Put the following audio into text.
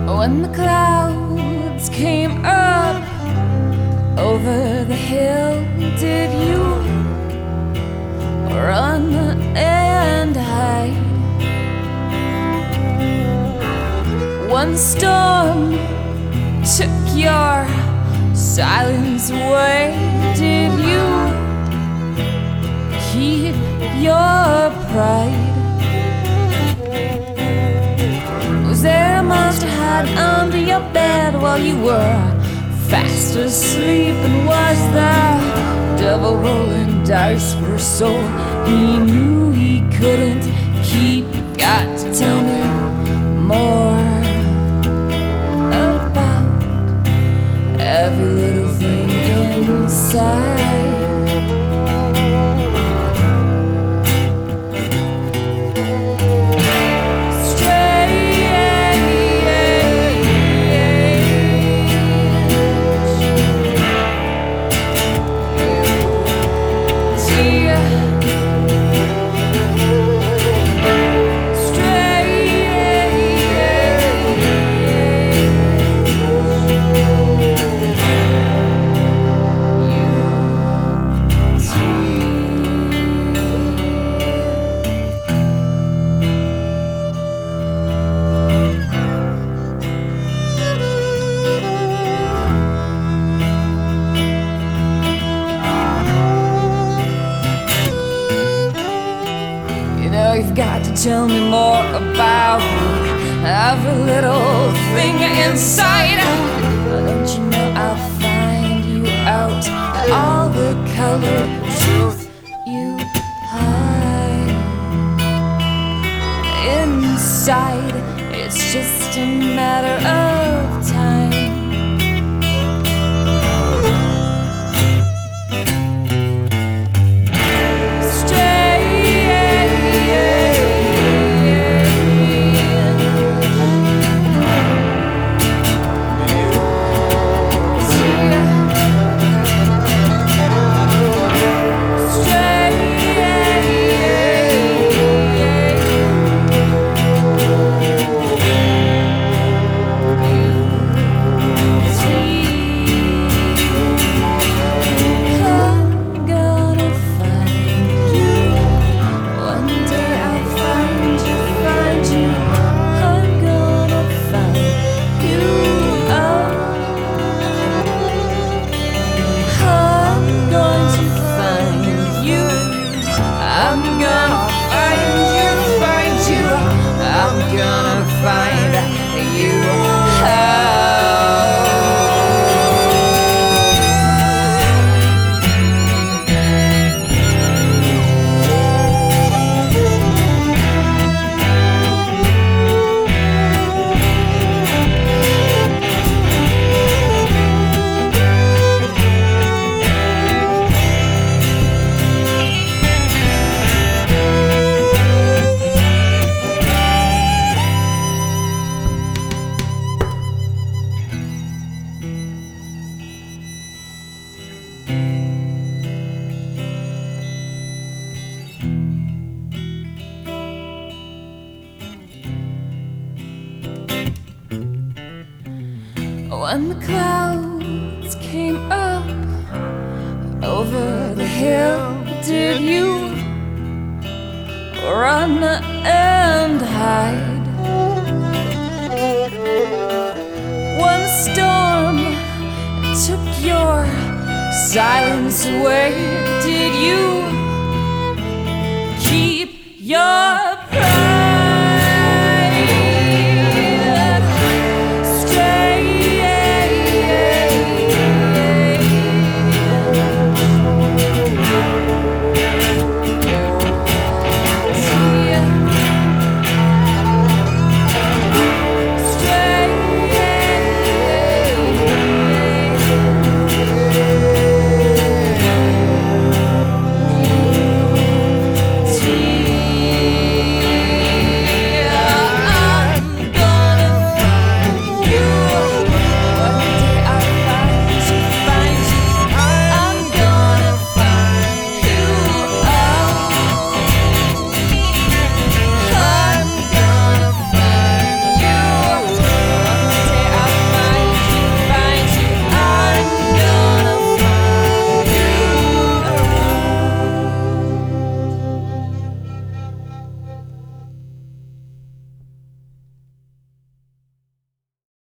When the clouds came up over the hill, did you run and hide? One storm took your silence away, did you keep your pride? Was there a monster hiding under your bed while you were fast asleep? And was the devil rolling dice for a soul he knew he couldn't keep? You got to tell me more about every little thing inside. You've got to tell me more about every little thing inside. Don't you know I'll find you out? All the color, truth you hide inside. It's just a matter of time. When the clouds came up over the hill, did you run and hide? One storm took your silence away, did you